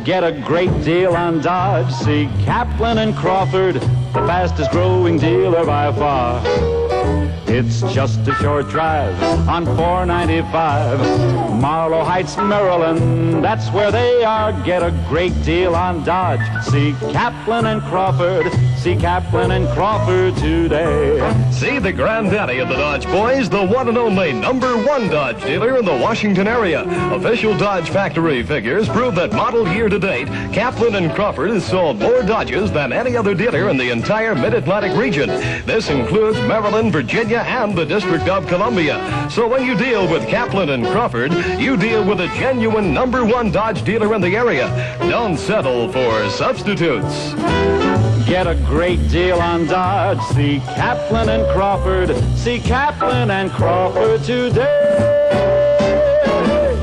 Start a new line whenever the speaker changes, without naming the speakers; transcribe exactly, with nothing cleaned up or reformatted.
Get a great deal on Dodge. See Kaplan and Crawford, the fastest growing dealer by far. It's just a short drive on four ninety-five. Marlow Heights, Maryland, that's where they are. Get a great deal on Dodge. See Kaplan and Crawford. See Kaplan and Crawford today.
See the granddaddy of the Dodge boys, the one and only number one Dodge dealer in the Washington area. Official Dodge factory figures prove that model year to date, Kaplan and Crawford has sold more Dodges than any other dealer in the entire Mid-Atlantic region. This includes Maryland, Virginia, and the District of Columbia. So when you deal with Kaplan and Crawford, you deal with a genuine number one Dodge dealer in the area. Don't settle for substitutes.
Get a great deal on Dodge. See Kaplan and Crawford. See Kaplan and Crawford today.